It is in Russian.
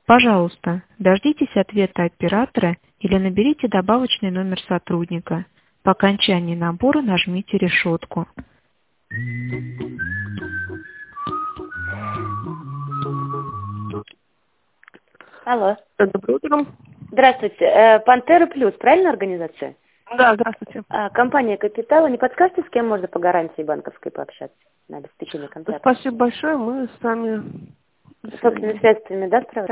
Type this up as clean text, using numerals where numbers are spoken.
Пожалуйста, дождитесь ответа оператора или наберите добавочный номер сотрудника. По окончании набора нажмите решетку. Алло. Доброе утро. Здравствуйте. Пантера Плюс, правильно организация? Да, здравствуйте. Компания Капитала. Не подскажете, с кем можно по гарантии банковской пообщаться на обеспечение контракта? Спасибо большое, мы с вами... Собственными средствами, да, справляетесь?